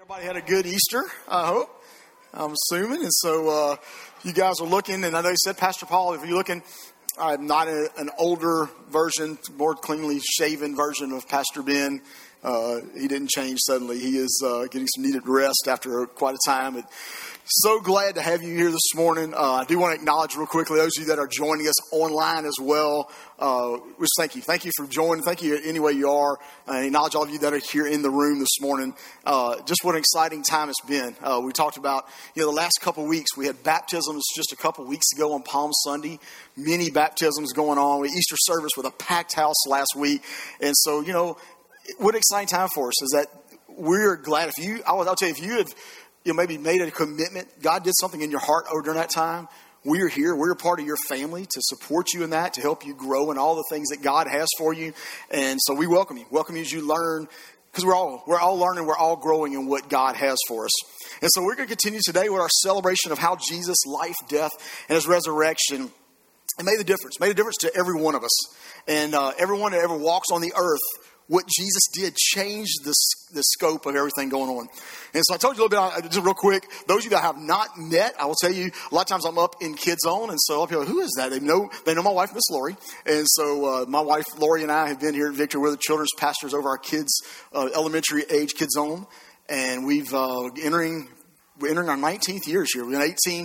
Everybody had a good Easter, I hope. I'm assuming. And so you guys are looking, and I know you said, Pastor Paul, if you're looking, I'm not an older version, more cleanly shaven version of Pastor Ben. He didn't change suddenly. He is getting some needed rest after quite a time. But so glad to have you here this morning. I do want to acknowledge real quickly those of you that are joining us online as well. Which thank you. Thank you for joining. Thank you any way you are. I acknowledge all of you that are here in the room this morning. Just what an exciting time it's been. We talked about, the last couple of weeks. We had baptisms just a couple of weeks ago on Palm Sunday. Many baptisms going on. We had Easter service with a packed house last week. And so, what an exciting time for us is that we're glad I'll tell you, if you had maybe made a commitment, God did something in your heart during that time. We are here. We're a part of your family to support you in that, to help you grow in all the things that God has for you. And so we welcome you. Welcome you as you learn, because we're all learning, we're all growing in what God has for us. And so we're going to continue today with our celebration of how Jesus' life, death, and his resurrection made a difference to every one of us. And everyone that ever walks on the earth, what Jesus did changed the scope of everything going on. And so I told you a little bit, just real quick, those of you that I have not met, I will tell you, a lot of times I'm up in Kids Zone, and so people are like, who is that? They know my wife, Miss Lori. And so my wife, Lori, and I have been here at Victory. We're the children's pastors over our kids, elementary age Kids Zone. And we're entering our 19th years here. We're in 18,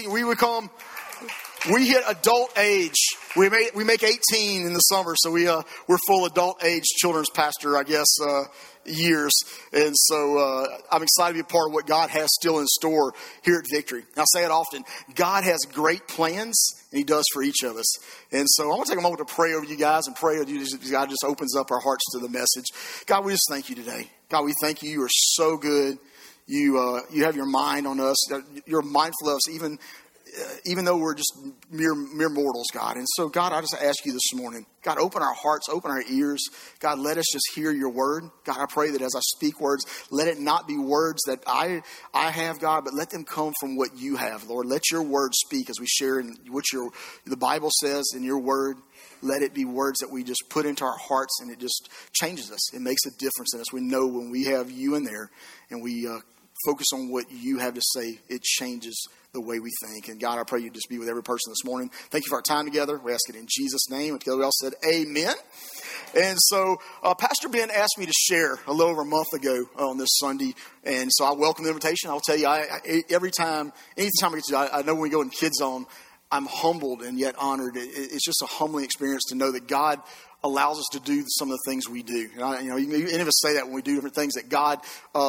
we hit adult age. We make 18 in the summer, so we're full adult age children's pastor, I guess, years. And so I'm excited to be a part of what God has still in store here at Victory. And I say it often, God has great plans, and he does for each of us. And so I want to take a moment to pray over you guys and pray that God just opens up our hearts to the message. God, we just thank you today. God, we thank you. You are so good. You have your mind on us. You're mindful of us, even though we're just mere mortals, God. And so, God, I just ask you this morning, God, open our hearts, open our ears. God, let us just hear your word. God, I pray that as I speak words, let it not be words that I have, God, but let them come from what you have, Lord. Let your word speak as we share in what the Bible says in your word. Let it be words that we just put into our hearts, and it just changes us. It makes a difference in us. We know when we have you in there and we focus on what you have to say, it changes the way we think. And God, I pray you just be with every person this morning. Thank you for our time together. We ask it in Jesus' name. And together we all said amen. And so Pastor Ben asked me to share a little over a month ago on this Sunday. And so I welcome the invitation. I'll tell you, anytime I get to, I know when we go in Kids Zone, I'm humbled and yet honored. It's just a humbling experience to know that God allows us to do some of the things we do. And any of us say that when we do different things, that God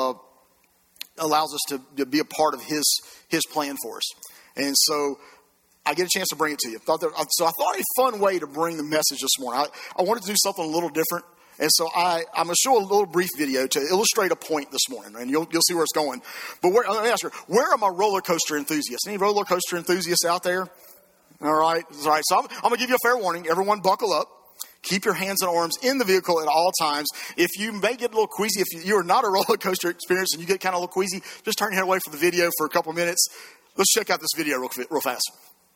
allows us to be a part of his plan for us. And so I get a chance to bring it to you. So I thought a fun way to bring the message this morning. I wanted to do something a little different. And so I'm going to show a little brief video to illustrate a point this morning. And you'll see where it's going. But let me ask you, where are my roller coaster enthusiasts? Any roller coaster enthusiasts out there? All right. So I'm going to give you a fair warning. Everyone buckle up. Keep your hands and arms in the vehicle at all times. If you may get a little queasy, if you are not a roller coaster experience and you get kind of a little queasy, just turn your head away from the video for a couple of minutes. Let's check out this video real fast.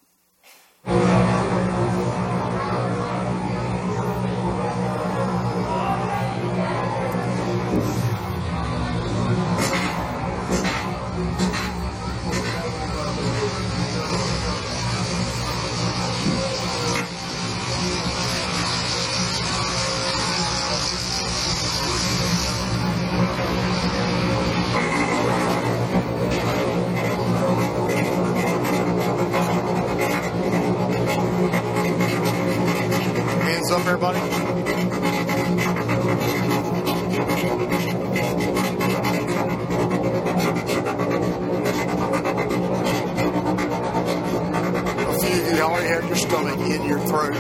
Hands up, everybody. A few of you already have your stomach in your throat.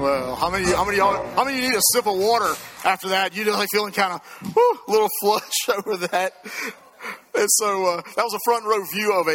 Well, how many of you need a sip of water after that? You know, feeling kind of a little flush over that. And so that was a front row view of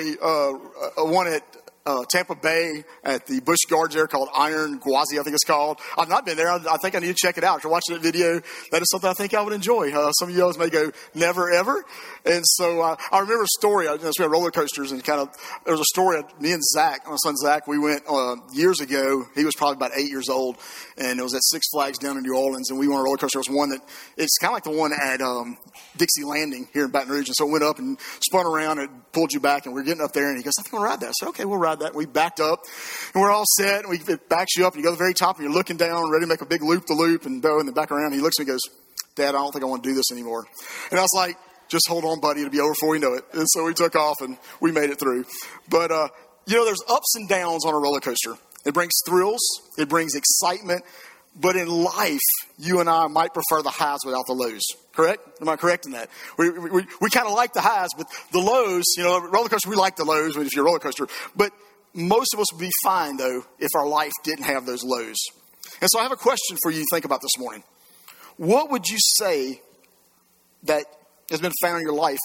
a one at Tampa Bay at the Busch Gardens there called Iron Gwazi, I think it's called. I've not been there. I think I need to check it out. After watching that video, that is something I think I would enjoy. Some of you guys may go, never, ever. And so I remember a story. We had roller coasters and there was a story. Me and Zach, my son Zach, we went years ago. He was probably about 8 years old. And it was at Six Flags down in New Orleans. And we went on a roller coaster. It was one that, it's kind of like the one at Dixie Landing here in Baton Rouge. And so it went up and spun around and pulled you back. And we're getting up there. And he goes, I think I'm going to ride that. I said, okay, we'll ride that. We backed up and we're all set. And it backs you up and you go to the very top and you're looking down, ready to make a big loop-the-loop and go in the back around. And he looks at me and goes, Dad, I don't think I want to do this anymore. And I was like, just hold on, buddy. It'll be over before you know it. And so we took off and we made it through. But, there's ups and downs on a roller coaster. It brings thrills. It brings excitement. But in life, you and I might prefer the highs without the lows. Correct? Am I correct in that? We kind of like the highs, but the lows, roller coaster, we like the lows if you're a roller coaster. But most of us would be fine, though, if our life didn't have those lows. And so I have a question for you to think about this morning. What would you say that has been found in your life?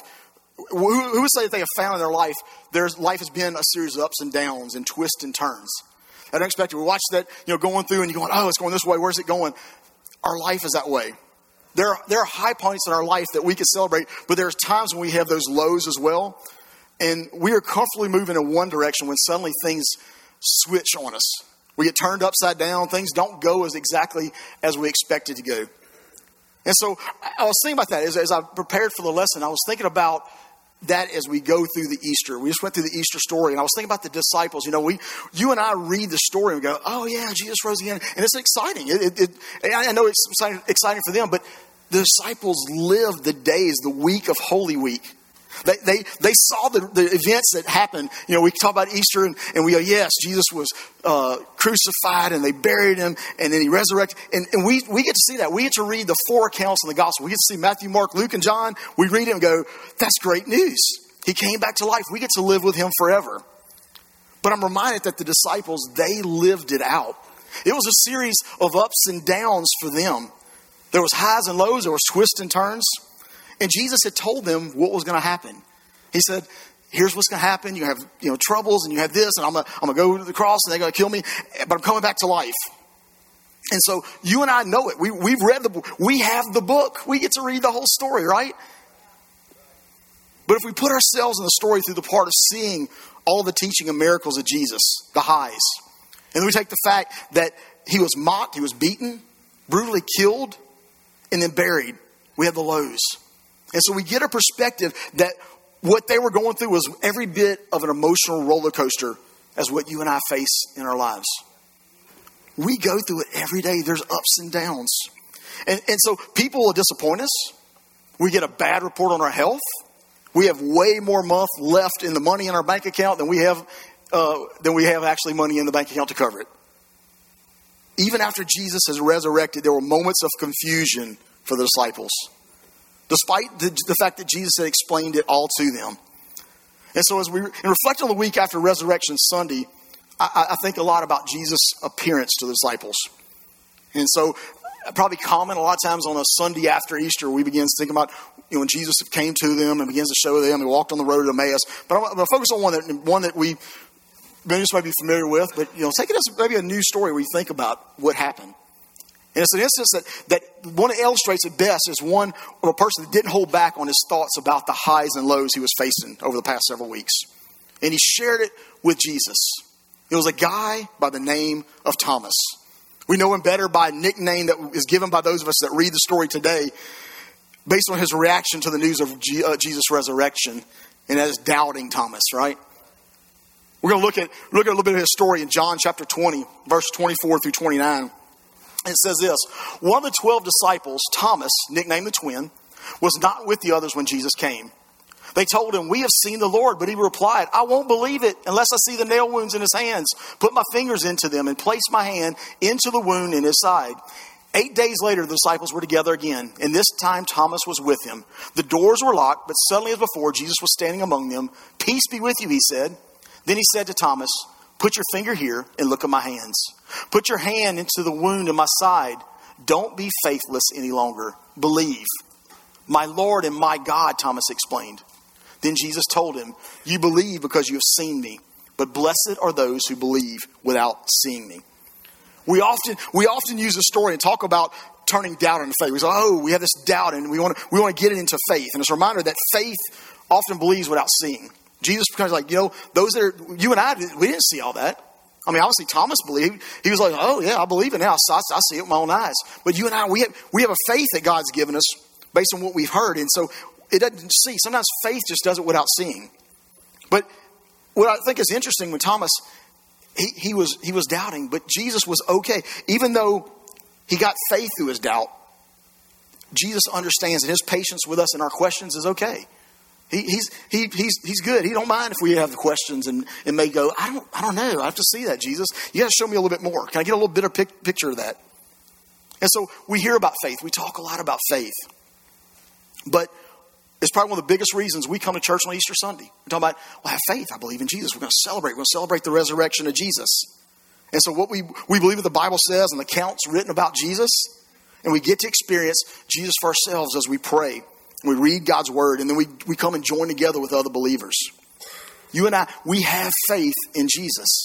Who would say that they have found in their life, their life has been a series of ups and downs and twists and turns? Unexpected. We watch that, going through and you're going, oh, it's going this way. Where's it going? Our life is that way. There are high points in our life that we can celebrate, but there's times when we have those lows as well. And we are comfortably moving in one direction when suddenly things switch on us. We get turned upside down. Things don't go exactly as we expected to go. And so I was thinking about that as I prepared for the lesson. I was thinking about that as we go through the Easter. We just went through the Easter story, and I was thinking about the disciples. You and I read the story and we go, oh yeah, Jesus rose again. And it's exciting. I know it's exciting for them, but the disciples lived the days, the week of Holy Week. They saw the events that happened. We talk about Easter and we go, yes, Jesus was crucified and they buried him and then he resurrected. And we get to see that. We get to read the 4 accounts in the gospel. We get to see Matthew, Mark, Luke, and John. We read it and go, that's great news. He came back to life. We get to live with him forever. But I'm reminded that the disciples, they lived it out. It was a series of ups and downs for them. There was highs and lows. There was twists and turns. And Jesus had told them what was going to happen. He said, here's what's going to happen. You have troubles and you have this and I'm going to go to the cross and they're going to kill me, but I'm coming back to life. And so you and I know it. We've read the book. We have the book. We get to read the whole story, right? But if we put ourselves in the story through the part of seeing all the teaching and miracles of Jesus, the highs, and then we take the fact that he was mocked, he was beaten, brutally killed, and then buried, we have the lows. And so we get a perspective that what they were going through was every bit of an emotional roller coaster as what you and I face in our lives. We go through it every day. There's ups and downs. And so people will disappoint us. We get a bad report on our health. We have way more month left in the money in our bank account than we have actually money in the bank account to cover it. Even after Jesus has resurrected, there were moments of confusion for the disciples, despite the fact that Jesus had explained it all to them. And so as we reflect on the week after Resurrection Sunday, I think a lot about Jesus' appearance to the disciples. And so probably common a lot of times on a Sunday after Easter, we begin to think about when Jesus came to them and begins to show them. He walked on the road to Emmaus. But I'm going to focus on one that we just might be familiar with. But take it as maybe a new story where you think about what happened. And it's an instance that one that illustrates it best is one of a person that didn't hold back on his thoughts about the highs and lows he was facing over the past several weeks. And he shared it with Jesus. It was a guy by the name of Thomas. We know him better by a nickname that is given by those of us that read the story today based on his reaction to the news of Jesus' resurrection, and that is Doubting Thomas, right? We're going to look at a little bit of his story in John chapter 20, verse 24 through 29. It says this: one of the 12 disciples, Thomas, nicknamed the twin, was not with the others when Jesus came. They told him, "We have seen the Lord." But he replied, "I won't believe it unless I see the nail wounds in his hands, put my fingers into them, and place my hand into the wound in his side." 8 days later, the disciples were together again, and this time Thomas was with him. The doors were locked, but suddenly as before, Jesus was standing among them. "Peace be with you," he said. Then he said to Thomas, "Put your finger here and look at my hands. Put your hand into the wound in my side. Don't be faithless any longer. Believe. My Lord and my God, Thomas explained. Then Jesus told him, you believe because you have seen me, but blessed are those who believe without seeing me. We often use this story and talk about turning doubt into faith. We say, oh, we have this doubt and we want to get it into faith. And it's a reminder that faith often believes without seeing. Jesus becomes like, those that are, you and I, we didn't see all that. I mean, obviously Thomas believed. He was like, oh yeah, I believe it now. I see it with my own eyes. But you and I, we have a faith that God's given us based on what we've heard. And so it doesn't see. Sometimes faith just does it without seeing. But what I think is interesting when Thomas, he was doubting, but Jesus was okay. Even though he got faith through his doubt, Jesus understands that his patience with us and our questions is okay. He's good. He don't mind if we have questions and may go, I don't know. I have to see that, Jesus. You got to show me a little bit more. Can I get a little bit of picture of that? And so we hear about faith. We talk a lot about faith. But it's probably one of the biggest reasons we come to church on Easter Sunday. We're talking about, well, I have faith. I believe in Jesus. We're going to celebrate. We're going to celebrate the resurrection of Jesus. And so what we believe what the Bible says and the accounts written about Jesus, and we get to experience Jesus for ourselves as we pray. We read God's word, and then we come and join together with other believers. You and I, we have faith in Jesus.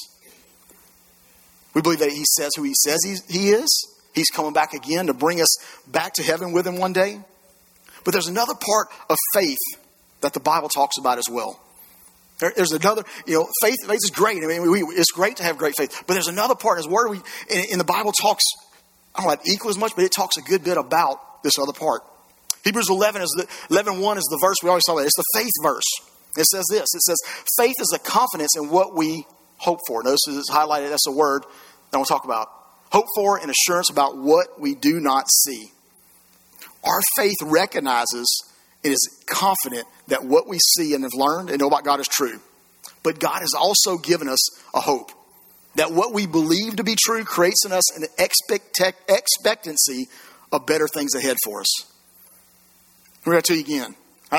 We believe that he says who he says he is. He's coming back again to bring us back to heaven with him one day. But there's another part of faith that the Bible talks about as well. There's another, faith is great. I mean, it's great to have great faith. But there's another part in his word. In the Bible talks, I don't know about equal as much, but it talks a good bit about this other part. Hebrews 11:1 is the verse we always talk about. It's the faith verse. It says this. It says, faith is a confidence in what we hope for. Notice it's highlighted. That's a word that we'll talk about. Hope for and assurance about what we do not see. Our faith recognizes and is confident that what we see and have learned and know about God is true. But God has also given us a hope that what we believe to be true creates in us an expectancy of better things ahead for us. We're going to tell you again.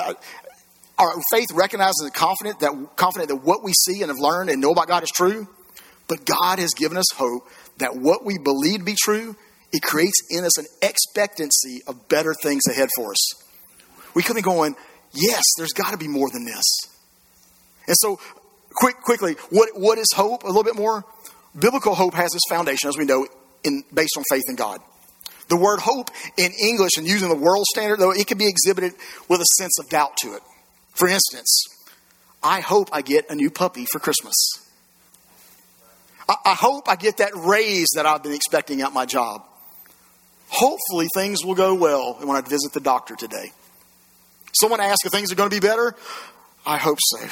Our faith recognizes and confident that what we see and have learned and know about God is true. But God has given us hope that what we believe to be true, it creates in us an expectancy of better things ahead for us. We come in going, yes, there's got to be more than this. And so, quickly, what is hope? A little bit more. Biblical hope has its foundation, as we know, based on faith in God. The word hope in English and using the world standard, though, it can be exhibited with a sense of doubt to it. For instance, I hope I get a new puppy for Christmas. I hope I get that raise that I've been expecting at my job. Hopefully things will go well when I visit the doctor today. Someone asked if things are going to be better. I hope so.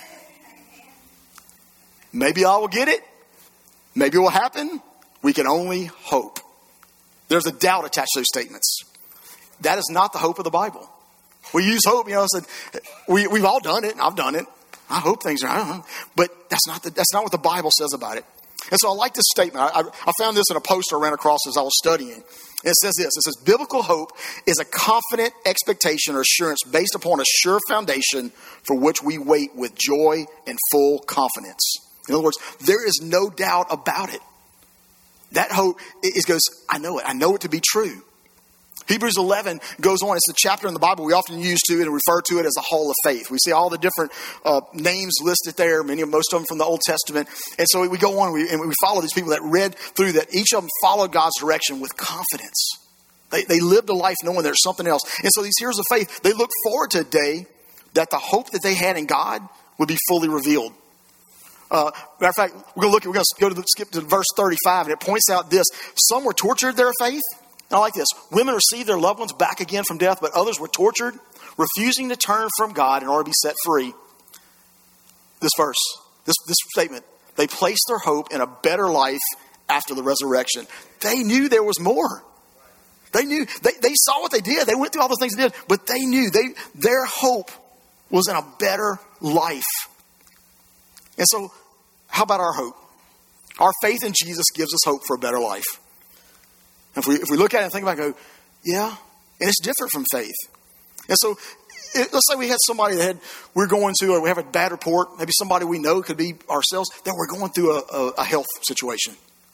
Maybe I will get it. Maybe it will happen. We can only hope. There's a doubt attached to those statements. That is not the hope of the Bible. We use hope, we've all done it. I've done it. I hope things are, I don't know. But that's not what the Bible says about it. And so I like this statement. I found this in a poster I ran across as I was studying. It says this. It says, biblical hope is a confident expectation or assurance based upon a sure foundation for which we wait with joy and full confidence. In other words, there is no doubt about it. That hope goes, I know it. I know it to be true. Hebrews 11 goes on. It's the chapter in the Bible we often use to and refer to it as the Hall of Faith. We see all the different names listed there, most of them from the Old Testament. And so we go on and we follow these people that read through that. Each of them followed God's direction with confidence. They lived a life knowing there's something else. And so these heroes of faith, they look forward to a day that the hope that they had in God would be fully revealed. Matter of fact, we're going to skip to verse 35, and it points out this. Some were tortured their faith. I like this. Women received their loved ones back again from death, but others were tortured, refusing to turn from God in order to be set free. This verse, this statement, they placed their hope in a better life after the resurrection. They knew there was more. They knew, they saw what they did. They went through all the things they did, but they knew their hope was in a better life. And so, how about our hope? Our faith in Jesus gives us hope for a better life. If we look at it and think about it and go, yeah, and it's different from faith. And so, let's say we had somebody we're going to, or we have a bad report, maybe somebody we know, could be ourselves, that we're going through a health situation.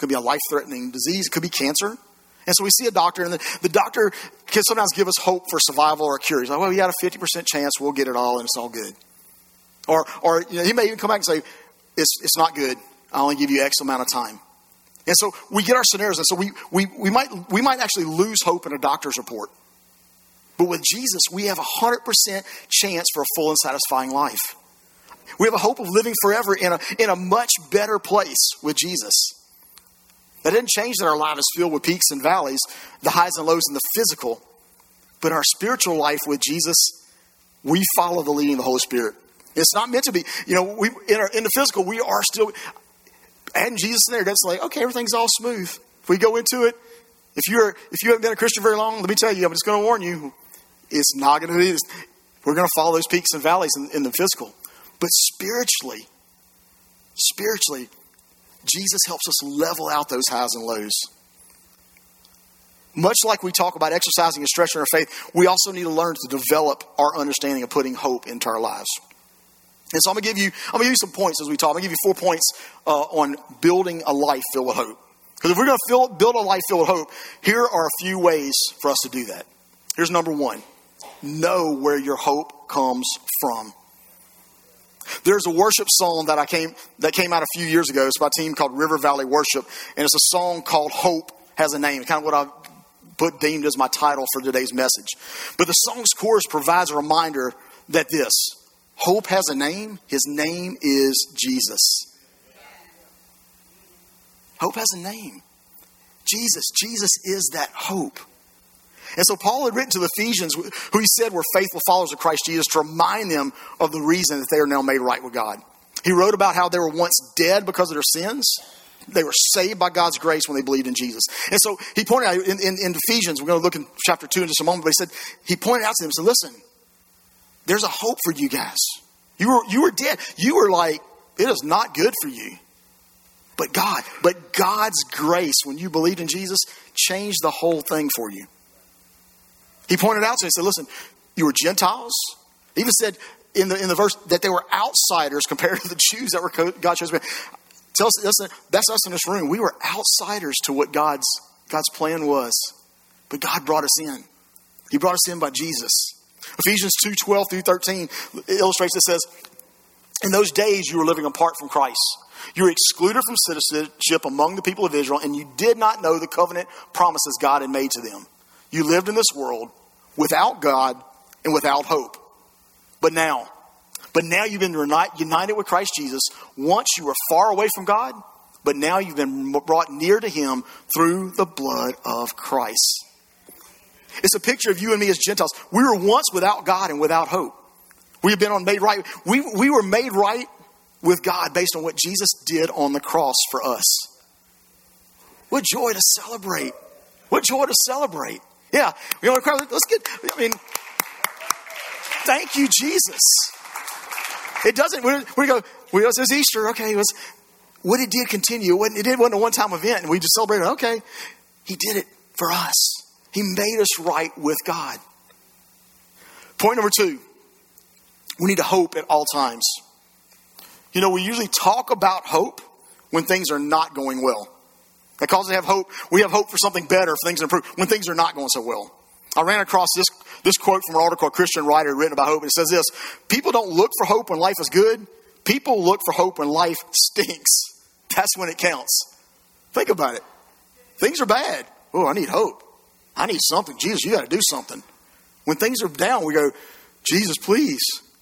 could be a life-threatening disease. It could be cancer. And so we see a doctor, and the doctor can sometimes give us hope for survival or a cure. He's like, well, we got a 50% chance we'll get it all, and it's all good. Or he may even come back and say, it's not good. I only give you X amount of time. And so we get our scenarios, and so we might actually lose hope in a doctor's report. But with Jesus, we have 100% chance for a full and satisfying life. We have a hope of living forever in a much better place with Jesus. That didn't change that our life is filled with peaks and valleys, the highs and lows in the physical. But our spiritual life with Jesus, we follow the leading of the Holy Spirit. It's not meant to be, in the physical, we are still, adding Jesus in there, that's like, okay, everything's all smooth. If we go into it, if you haven't been a Christian very long, let me tell you, I'm just going to warn you, it's not going to be, we're going to follow those peaks and valleys in the physical. But spiritually, Jesus helps us level out those highs and lows. Much like we talk about exercising and stretching our faith, we also need to learn to develop our understanding of putting hope into our lives. And so I'm going to give you some points as we talk. I'm going to give you 4 points on building a life filled with hope. Because if we're going to build a life filled with hope, here are a few ways for us to do that. Here's number 1. Know where your hope comes from. There's a worship song that came out a few years ago. It's by a team called River Valley Worship. And it's a song called Hope Has a Name. It's kind of what I've deemed as my title for today's message. But the song's chorus provides a reminder that hope has a name. His name is Jesus. Hope has a name. Jesus. Jesus is that hope. And so Paul had written to the Ephesians, who he said were faithful followers of Christ Jesus, to remind them of the reason that they are now made right with God. He wrote about how they were once dead because of their sins. They were saved by God's grace when they believed in Jesus. And so he pointed out in Ephesians, we're going to look in chapter 2 in just a moment, but he pointed out to them and said, listen, there's a hope for you guys. You were dead. You were like, it is not good for you. But God's grace, when you believed in Jesus, changed the whole thing for you. He pointed out to him, he said, listen, you were Gentiles. He even said in the verse that they were outsiders compared to the Jews that were God chose. Tell us, listen, that's us in this room. We were outsiders to what God's plan was. But God brought us in. He brought us in by Jesus. Ephesians 2:12 through 13 illustrates it. Says, in those days you were living apart from Christ. You were excluded from citizenship among the people of Israel, and you did not know the covenant promises God had made to them. You lived in this world without God and without hope. But now you've been united with Christ Jesus. Once you were far away from God, but now you've been brought near to him through the blood of Christ. It's a picture of you and me as Gentiles. We were once without God and without hope. We have been made right. We were made right with God based on what Jesus did on the cross for us. What joy to celebrate. What joy to celebrate. Yeah. Thank you, Jesus. It doesn't, we go, it was Easter. Okay. What it did continue. It wasn't a one-time event and we just celebrated. Okay. He did it for us. He made us right with God. Point number 2. We need to hope at all times. We usually talk about hope when things are not going well. Because we have hope for something better, for things to improve, when things are not going so well. I ran across this quote from an article, a Christian writer written about hope. And it says this: people don't look for hope when life is good. People look for hope when life stinks. That's when it counts. Think about it. Things are bad. Oh, I need hope. I need something. Jesus, you got to do something. When things are down, we go, Jesus, please.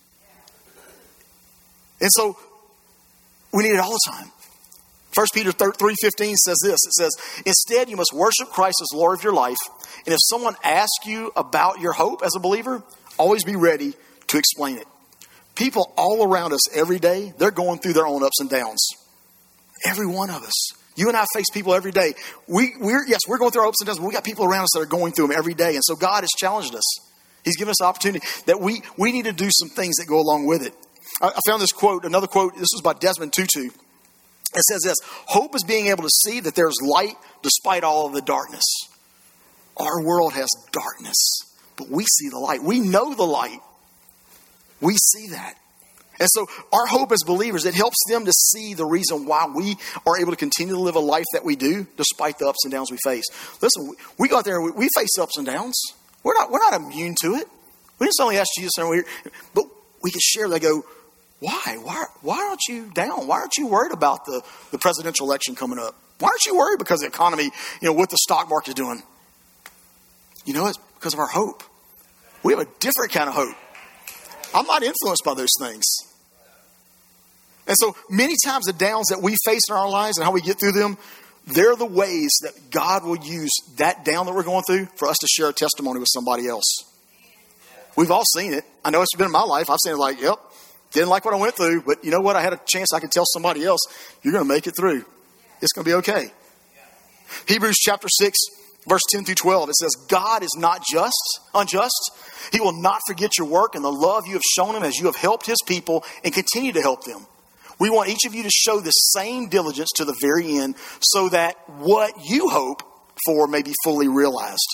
And so we need it all the time. 1 Peter 3:15 says this. It says, instead, you must worship Christ as Lord of your life. And if someone asks you about your hope as a believer, always be ready to explain it. People all around us every day, they're going through their own ups and downs. Every one of us. You and I face people every day. We're going through our ups and downs, but we got people around us that are going through them every day. And so God has challenged us. He's given us the opportunity that we need to do some things that go along with it. I found this quote, another quote. This was by Desmond Tutu. It says this: hope is being able to see that there's light despite all of the darkness. Our world has darkness, but we see the light. We know the light. We see that. And so our hope as believers, it helps them to see the reason why we are able to continue to live a life that we do despite the ups and downs we face. Listen, we go out there and we face ups and downs. We're not immune to it. We didn't suddenly ask Jesus, but we can share. They go, why? Why aren't you down? Why aren't you worried about the presidential election coming up? Why aren't you worried because the economy, what the stock market is doing? It's because of our hope. We have a different kind of hope. I'm not influenced by those things. And so many times the downs that we face in our lives and how we get through them, they're the ways that God will use that down that we're going through for us to share a testimony with somebody else. We've all seen it. I know it's been in my life. I've seen it like, yep, didn't like what I went through, but you know what? I had a chance I could tell somebody else, you're going to make it through. It's going to be okay. Hebrews chapter 6, verse 10 through 12, it says, God is not unjust. He will not forget your work and the love you have shown him as you have helped his people and continue to help them. We want each of you to show the same diligence to the very end so that what you hope for may be fully realized.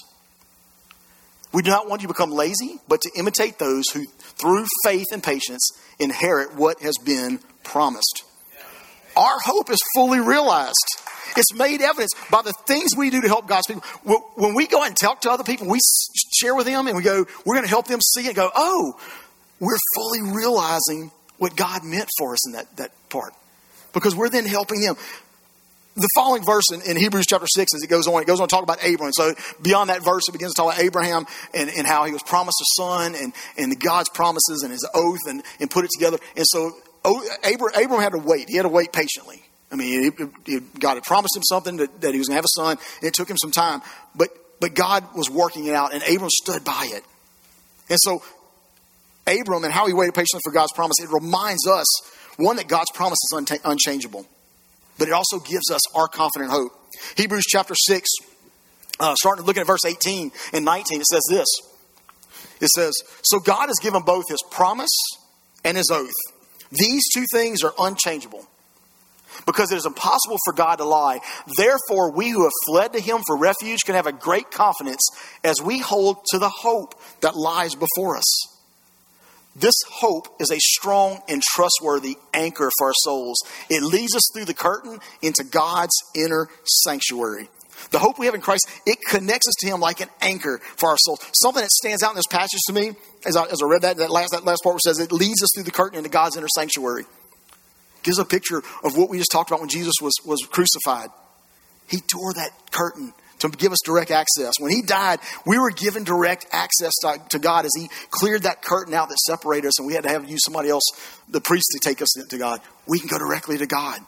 We do not want you to become lazy, but to imitate those who, through faith and patience, inherit what has been promised. Our hope is fully realized. It's made evidence by the things we do to help God's people. When we go out and talk to other people, we share with them and we go, we're going to help them see and go, oh, we're fully realizing what God meant for us in that part. Because we're then helping them. The following verse in Hebrews chapter 6, as it goes on to talk about Abraham. So beyond that verse, it begins to talk about Abraham and how he was promised a son and God's promises and his oath and put it together. And so Abraham had to wait. He had to wait patiently. I mean, God had promised him something that he was going to have a son. And it took him some time. But God was working it out and Abram stood by it. And so Abram and how he waited patiently for God's promise, it reminds us, one, that God's promise is unchangeable. But it also gives us our confident hope. Hebrews chapter 6, starting looking at verse 18 and 19, it says this. It says, so God has given both his promise and his oath. These two things are unchangeable because it is impossible for God to lie. Therefore, we who have fled to him for refuge can have a great confidence as we hold to the hope that lies before us. This hope is a strong and trustworthy anchor for our souls. It leads us through the curtain into God's inner sanctuary. The hope we have in Christ, it connects us to him like an anchor for our souls. Something that stands out in this passage to me, as I read that last part where it says it leads us through the curtain into God's inner sanctuary. Gives a picture of what we just talked about when Jesus was crucified. He tore that curtain to give us direct access. When he died, we were given direct access to God as he cleared that curtain out that separated us and we had to use somebody else, the priest, to take us to God. We can go directly to God.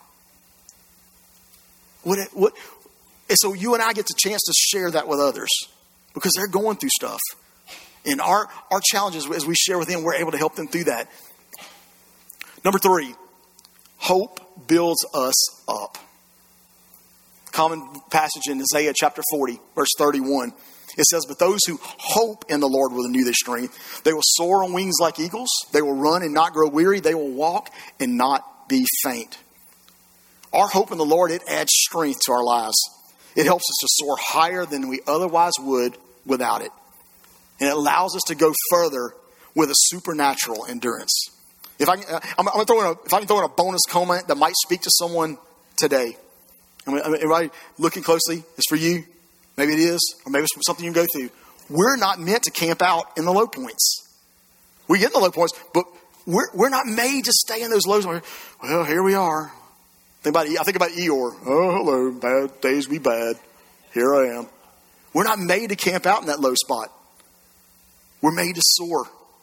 And so you and I get the chance to share that with others because they're going through stuff. And our challenges, as we share with them, we're able to help them through that. Number 3, hope builds us up. Common passage in Isaiah chapter 40, verse 31. It says, but those who hope in the Lord will renew their strength. They will soar on wings like eagles. They will run and not grow weary. They will walk and not be faint. Our hope in the Lord, it adds strength to our lives. It helps us to soar higher than we otherwise would without it. And it allows us to go further with a supernatural endurance. If I can throw in a bonus comment that might speak to someone today. Everybody looking closely, it's for you. Maybe it is, or maybe it's something you can go through. We're not meant to camp out in the low points. We get in the low points, but we're not made to stay in those lows. Well, here we are. I think about Eeyore. Oh, hello, bad days be bad. Here I am. We're not made to camp out in that low spot. We're made to soar.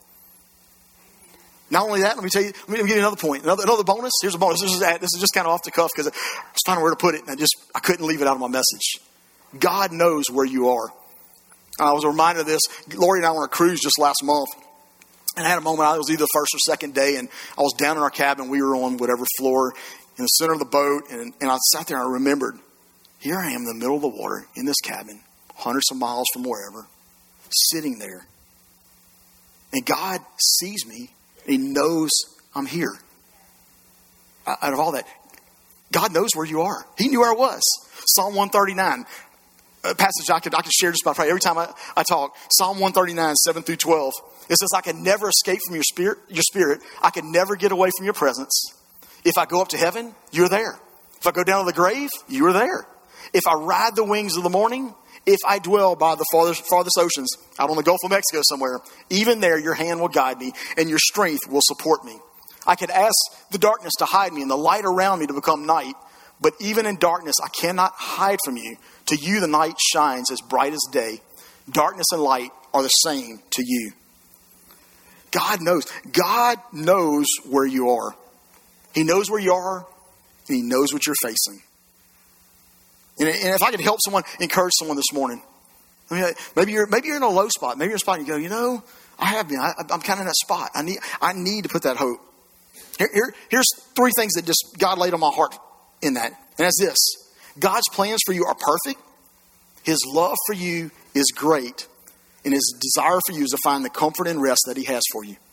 Not only that, let me give you another point. Another bonus. Here's a bonus. This is just kind of off the cuff because I was finding where to put it, and I couldn't leave it out of my message. God knows where you are. I was reminded of this. Lori and I were on a cruise just last month, and I had a moment. It was either the first or second day, and I was down in our cabin. We were on whatever floor in the center of the boat, and I sat there and I remembered, here I am in the middle of the water in this cabin, hundreds of miles from wherever, sitting there. And God sees me. He knows I'm here. Out of all that, God knows where you are. He knew where I was. Psalm 139, a passage I could share just about probably every time I talk. Psalm 139, 7 through 12. It says, I can never escape from your spirit. I can never get away from your presence. If I go up to heaven, you're there. If I go down to the grave, you are there. If I ride the wings of the morning, if I dwell by the farthest oceans, out on the Gulf of Mexico somewhere, even there your hand will guide me and your strength will support me. I could ask the darkness to hide me and the light around me to become night, but even in darkness I cannot hide from you. To you the night shines as bright as day. Darkness and light are the same to you. God knows. God knows where you are. He knows where you are, and He knows what you're facing. And if I could help someone, encourage someone this morning, I mean, maybe you're in a low spot. Maybe you're in a spot and you go, I have been. I'm kind of in that spot. I need to put that hope. Here's three things that just God laid on my heart in that. And that's this. God's plans for you are perfect. His love for you is great. And His desire for you is to find the comfort and rest that He has for you.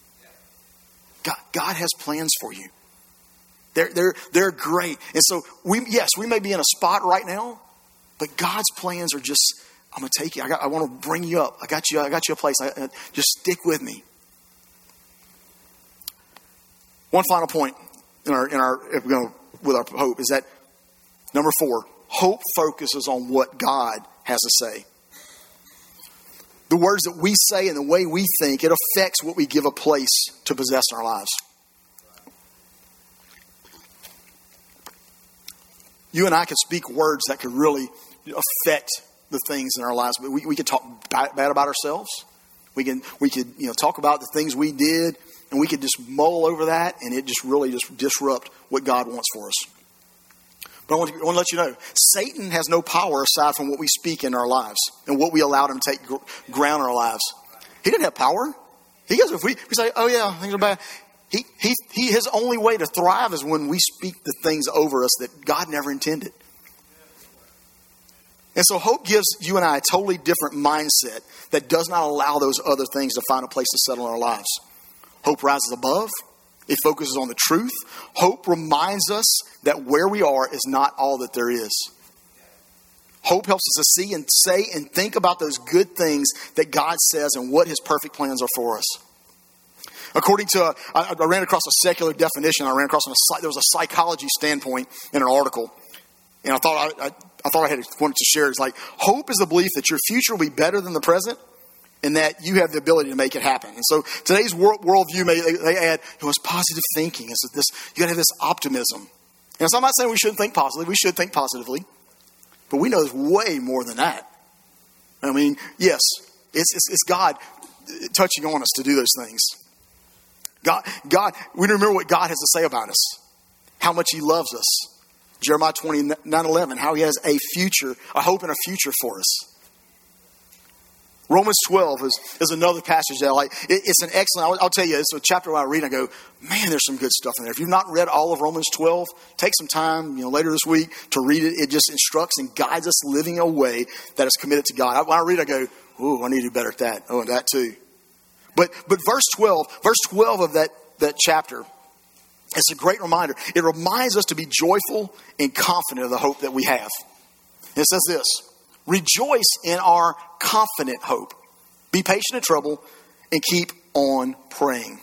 God has plans for you. They're great. And so we may be in a spot right now, but God's plans are just, I'm going to take you. I want to bring you up. I got you a place. Just stick with me. One final point with our hope is that number 4, hope focuses on what God has to say. The words that we say and the way we think, it affects what we give a place to possess in our lives. You and I could speak words that could really affect the things in our lives. But we could talk bad about ourselves. We could talk about the things we did, and we could just mull over that, and it just really just disrupt what God wants for us. But I want to let you know, Satan has no power aside from what we speak in our lives and what we allow him to take ground in our lives. He didn't have power. He goes, if we say, oh yeah, things are bad. His only way to thrive is when we speak the things over us that God never intended. And so hope gives you and I a totally different mindset that does not allow those other things to find a place to settle in our lives. Hope rises above. It focuses on the truth. Hope reminds us that where we are is not all that there is. Hope helps us to see and say and think about those good things that God says and what His perfect plans are for us. According to, I ran across a secular definition. There was a psychology standpoint in an article. And I thought I wanted to share. It's like, hope is the belief that your future will be better than the present and that you have the ability to make it happen. And so today's worldview, they add, it's positive thinking. It's this, you got to have this optimism. And so I'm not saying we shouldn't think positively. We should think positively. But we know there's way more than that. I mean, yes, it's God touching on us to do those things. God, we remember what God has to say about us. How much He loves us. Jeremiah 29:11, how He has a hope and a future for us. Romans 12 is another passage that I like. It's an excellent, I'll tell you, it's a chapter where I read and I go, man, there's some good stuff in there. If you've not read all of Romans 12, take some time, later this week to read it. It just instructs and guides us living a way that is committed to God. When I read, I go, ooh, I need to do better at that. Oh, and that too. But verse 12 of that chapter, it's a great reminder. It reminds us to be joyful and confident of the hope that we have. It says this, rejoice in our confident hope. Be patient in trouble and keep on praying.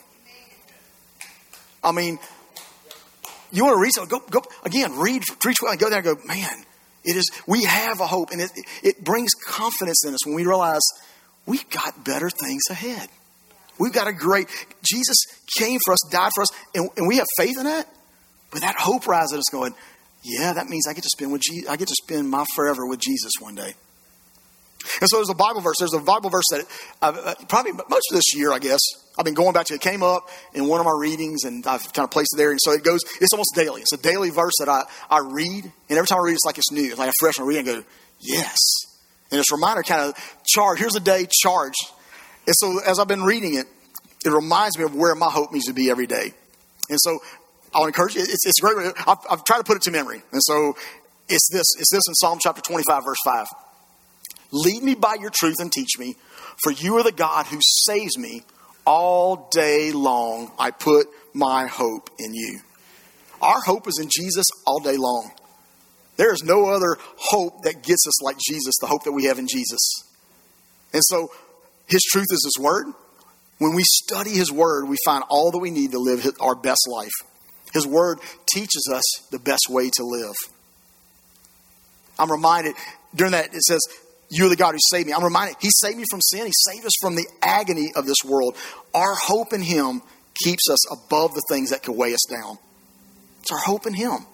I mean, you want to read something, go again, read 3:12 and go there and go, man, we have a hope, and it brings confidence in us when we realize we've got better things ahead. We've got Jesus came for us, died for us, and we have faith in that. But that hope rises in us going, yeah, that means I get to spend my forever with Jesus one day. And so there's a Bible verse that probably most of this year, I guess, I've been going back to. It came up in one of my readings, and I've kind of placed it there. And so it's almost daily. It's a daily verse that I read. And every time I read, it's like it's new. It's like a fresh one. I read and go, yes. And it's a reminder, kind of charge. Here's a day, charge. And so as I've been reading it, it reminds me of where my hope needs to be every day. And so I'll encourage you. It's great. I've tried to put it to memory. And so it's this in Psalm chapter 25, verse 5. Lead me by your truth and teach me, for you are the God who saves me. All day long I put my hope in you. Our hope is in Jesus all day long. There is no other hope that gets us like Jesus, the hope that we have in Jesus. And so His truth is His word. When we study His Word, we find all that we need to live our best life. His Word teaches us the best way to live. I'm reminded, during that, it says, "You are the God who saved me." I'm reminded, He saved me from sin. He saved us from the agony of this world. Our hope in Him keeps us above the things that could weigh us down. It's our hope in Him.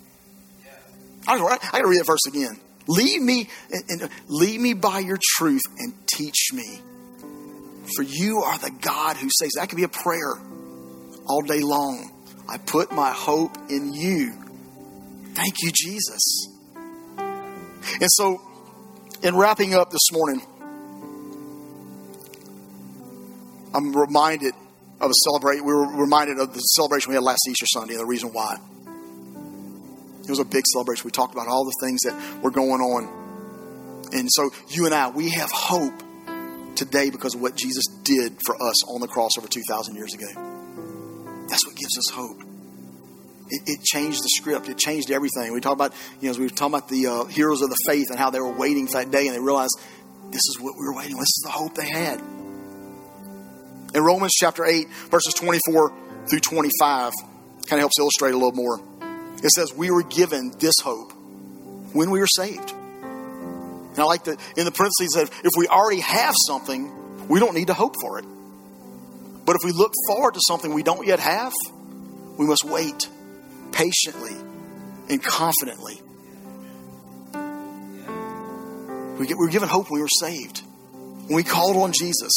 I got to read that verse again. Lead me by your truth and teach me. For you are the God who saves. That could be a prayer all day long. I put my hope in you. Thank you, Jesus. And so, in wrapping up this morning, I'm reminded of we were reminded of the celebration we had last Easter Sunday and the reason why. It was a big celebration. We talked about all the things that were going on. And so you and I, we have hope today because of what Jesus did for us on the cross over 2,000 years ago. That's what gives us hope. It changed the script. It changed everything. We talked about, as we were talking about the heroes of the faith and how they were waiting for that day, and they realized this is what we were waiting. This is the hope they had. In Romans chapter 8, verses 24 through 25, kind of helps illustrate a little more. It says, we were given this hope when we were saved. And I like that in the parentheses that if we already have something, we don't need to hope for it. But if we look forward to something we don't yet have, we must wait patiently and confidently. We were given hope when we were saved, when we called on Jesus.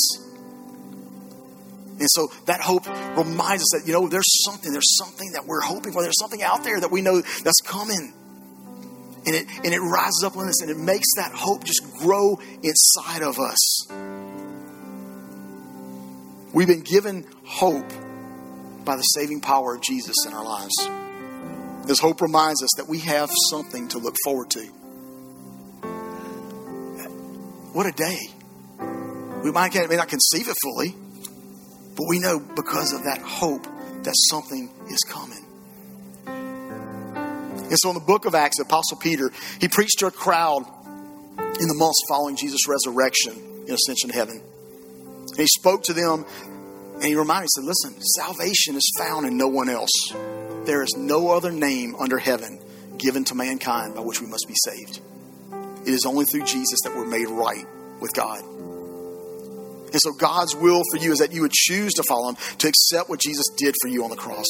And so that hope reminds us that, there's something that we're hoping for. There's something out there that we know that's coming. And it rises up on us, and it makes that hope just grow inside of us. We've been given hope by the saving power of Jesus in our lives. This hope reminds us that we have something to look forward to. What a day. We may not conceive it fully, but we know because of that hope that something is coming. And so in the book of Acts, the Apostle Peter, he preached to a crowd in the months following Jesus' resurrection and ascension to heaven. And he spoke to them, and he reminded them, he said, listen, salvation is found in no one else. There is no other name under heaven given to mankind by which we must be saved. It is only through Jesus that we're made right with God. And so God's will for you is that you would choose to follow Him, to accept what Jesus did for you on the cross.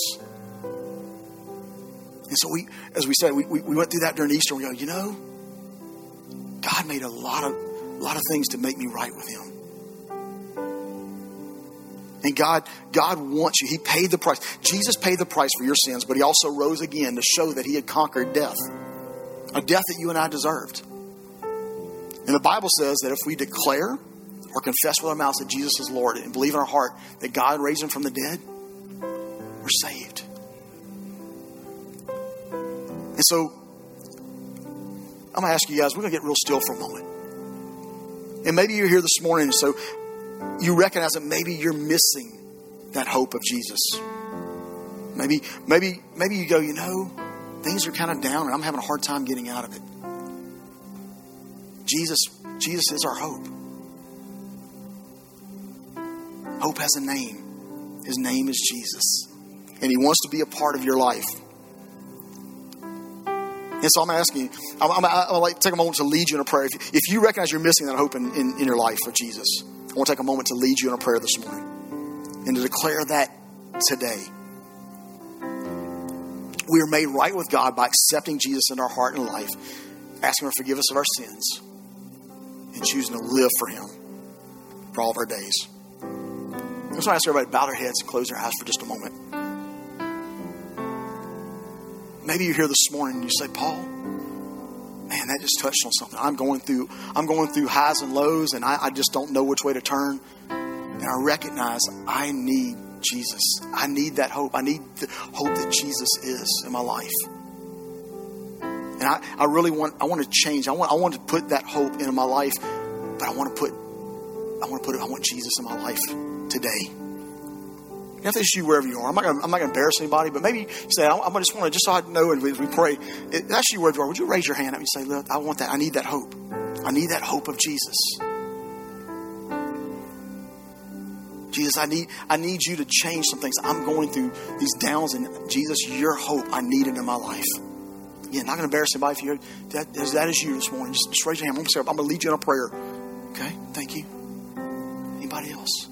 And so as we said, we went through that during Easter. And we go, God made a lot of things to make me right with Him. And God wants you. He paid the price. Jesus paid the price for your sins, but He also rose again to show that He had conquered death. A death that you and I deserved. And the Bible says that if we declare or confess with our mouths that Jesus is Lord and believe in our heart that God raised Him from the dead, we're saved. And so I'm going to ask you guys, we're going to get real still for a moment. And maybe you're here this morning, so you recognize that maybe you're missing that hope of Jesus. Maybe you go, things are kind of down and I'm having a hard time getting out of it. Jesus is our hope. Hope has a name. His name is Jesus. And He wants to be a part of your life. And so I'm asking you, I'm like take a moment to lead you in a prayer. If you recognize you're missing that hope in your life for Jesus, I want to take a moment to lead you in a prayer this morning and to declare that today. We are made right with God by accepting Jesus in our heart and life, asking Him to forgive us of our sins, and choosing to live for Him for all of our days. I just want to ask everybody to bow their heads and close their eyes for just a moment. Maybe you're here this morning and you say, Paul, man, that just touched on something. I'm going through highs and lows, and I just don't know which way to turn. And I recognize I need Jesus. I need that hope. I need the hope that Jesus is in my life. And I want to change. I want to put that hope into my life, but I want Jesus in my life today. You have to issue wherever you are. I'm not going to embarrass anybody, but maybe you say, just so I know, and as we pray, that's you wherever you are. Would you raise your hand at me and say, look, I want that. I need that hope. I need that hope of Jesus. Jesus, I need you to change some things. I'm going through these downs, and Jesus, your hope, I need it in my life. Yeah, not going to embarrass anybody if you're that is you this morning. Just raise your hand. I'm going to lead you in a prayer. Okay, thank you. Anybody else?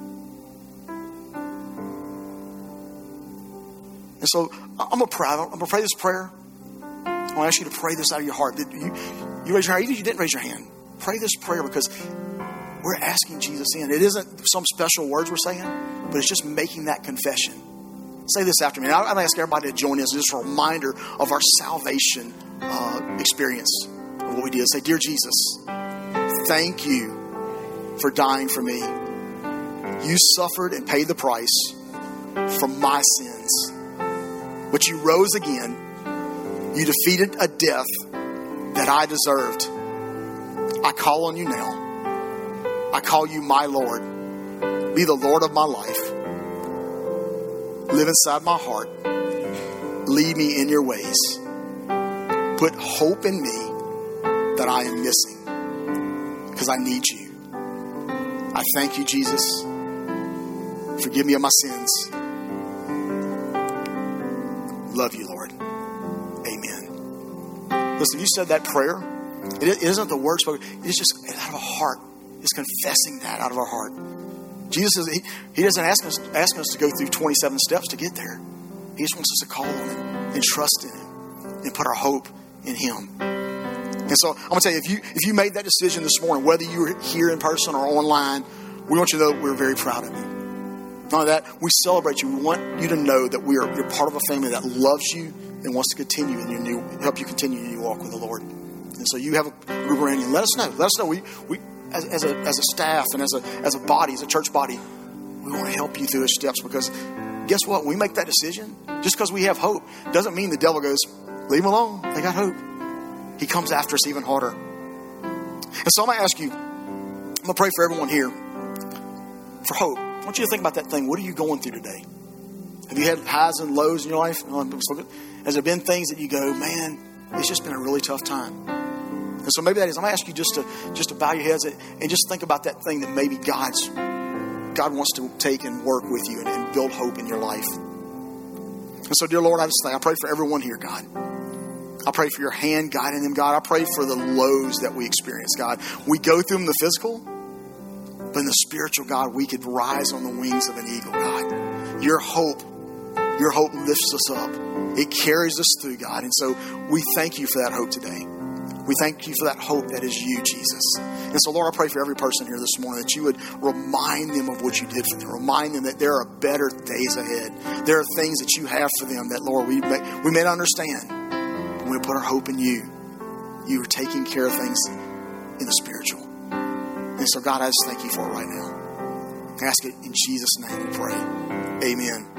And so I'm going to pray this prayer. I want to ask you to pray this out of your heart. You raise your hand, even if you didn't raise your hand. Pray this prayer because we're asking Jesus in. It isn't some special words we're saying, but it's just making that confession. Say this after me. I'm ask everybody to join us. Just a reminder of our salvation experience of what we did. Say, dear Jesus, thank you for dying for me. You suffered and paid the price for my sins. But you rose again. You defeated a death that I deserved. I call on you now. I call you my Lord. Be the Lord of my life. Live inside my heart. Lead me in your ways. Put hope in me that I am missing because I need you. I thank you, Jesus. Forgive me of my sins. Love you, Lord. Amen. Listen, you said that prayer. It isn't the word spoken. It's just out of a heart. It's confessing that out of our heart. Jesus says he doesn't ask us to go through 27 steps to get there. He just wants us to call on him and trust in him and put our hope in him. And so I'm going to tell you, if you made that decision this morning, whether you were here in person or online, we want you to know that we're very proud of you. Not only that, we celebrate you. We want you to know that you're part of a family that loves you and wants to continue help you continue in your walk with the Lord. And so you have a group around you. Let us know. Let us know. We as a staff and as a body, as a church body, we want to help you through those steps because guess what? When we make that decision, just because we have hope, doesn't mean the devil goes, leave them alone. They got hope. He comes after us even harder. And so I'm going to ask you, I'm going to pray for everyone here for hope. I want you to think about that thing. What are you going through today? Have you had highs and lows in your life? Has there been things that you go, man, it's just been a really tough time? And so maybe that is, I'm going to ask you just to bow your heads and just think about that thing that maybe God wants to take and work with you and build hope in your life. And so, dear Lord, I pray for everyone here, God. I pray for your hand guiding them, God. I pray for the lows that we experience, God. We go through them in the physical, but in the spiritual, God, we could rise on the wings of an eagle, God. Your hope lifts us up. It carries us through, God. And so we thank you for that hope today. We thank you for that hope that is you, Jesus. And so, Lord, I pray for every person here this morning that you would remind them of what you did for them. Remind them that there are better days ahead. There are things that you have for them that, Lord, we may not understand. When we put our hope in you, you are taking care of things in the spiritual. And so, God, I just thank you for it right now. I ask it in Jesus' name we pray. Amen.